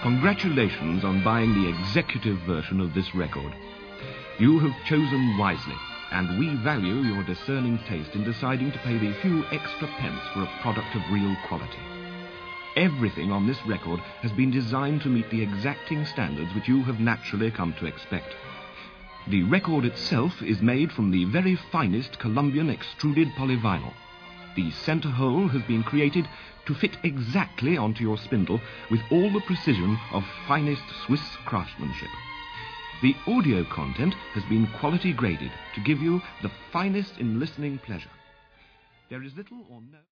Congratulations on buying the executive version of this record. You have chosen wisely, and we value your discerning taste in deciding to pay the few extra pence for a product of real quality. Everything on this record has been designed to meet the exacting standards which you have naturally come to expect. The record itself is made from the very finest Colombian extruded polyvinyl. The center hole has been created to fit exactly onto your spindle with all the precision of finest Swiss craftsmanship. The audio content has been quality graded to give you the finest in listening pleasure. There is little or no...